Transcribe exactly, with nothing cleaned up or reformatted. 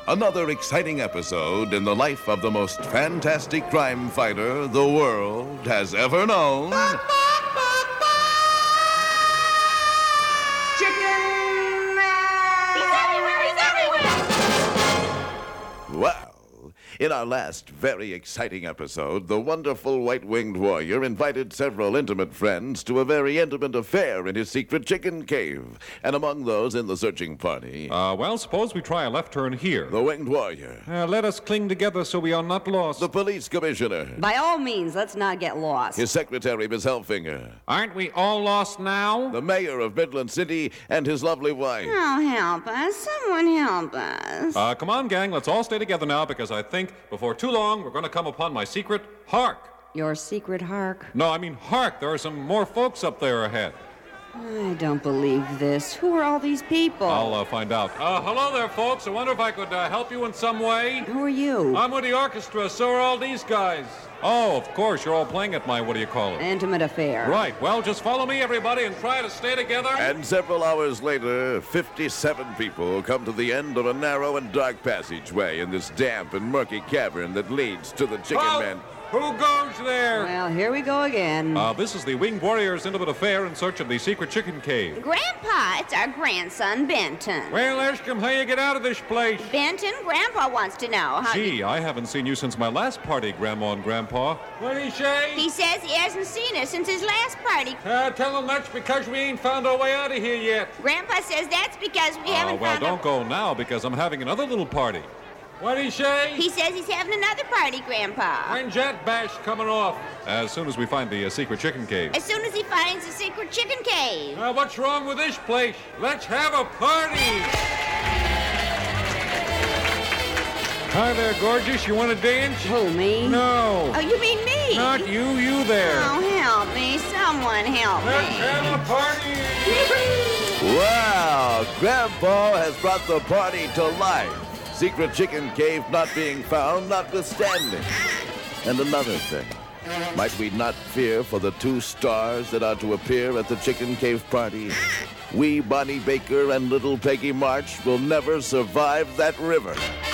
Another exciting episode in the life of the most fantastic crime fighter the world has ever known. Chicken Man! He's everywhere! He's everywhere! Well, in our last very exciting episode, the wonderful white-winged warrior invited several intimate friends to a very intimate affair in his secret chicken cave. And among those in the searching party... Uh, well, suppose we try a left turn here. The winged warrior. Uh, let us cling together so we are not lost. The police commissioner. By all means, let's not get lost. His secretary, Miss Hellfinger. Aren't we all lost now? The mayor of Midland City and his lovely wife. Oh, help us. Someone help us. Uh, come on, gang. Let's all stay together now because I think before too long we're going to come upon my secret hark. Your secret hark? No, I mean hark. There are some more folks up there ahead. I don't believe this. Who are all these people? I'll uh, find out. Uh, hello there, folks. I wonder if I could uh, help you in some way. Who are you? I'm with the orchestra. So are all these guys. Oh, of course. You're all playing at my, what do you call it? Intimate affair. Right. Well, just follow me, everybody, and try to stay together. And several hours later, fifty-seven people come to the end of a narrow and dark passageway in this damp and murky cavern that leads to the Chicken Halt! Man. Who goes there? Well, here we go again. Uh, this is the Winged Warrior's intimate affair in search of the secret chicken cave. Grandpa, it's our grandson, Benton. Well, ask him how you get out of this place. Benton, Grandpa wants to know how... Gee, I haven't seen you since my last party, Grandma and Grandpa. What'd he say? He says he hasn't seen us since his last party. Uh, tell him that's because we ain't found our way out of here yet. Grandpa says that's because we Uh, haven't well, found don't our... go now because I'm having another little party. What'd he say? He says he's having another party, Grandpa. When's that bash coming off? As soon as we find the uh, secret chicken cave. As soon as he finds the secret chicken cave. Uh, what's wrong with this place? Let's have a party! Hi there, gorgeous. You want to dance? Who, me? No. Oh, you mean me? Not you, you there. Oh, help me. Someone help Let's me. have a party! Wow! Grandpa has brought the party to life. Secret chicken cave not being found, notwithstanding. And another thing. Might we not fear for the two stars that are to appear at the chicken cave party? Wee Bonnie Baker and little Peggy March will never survive that river.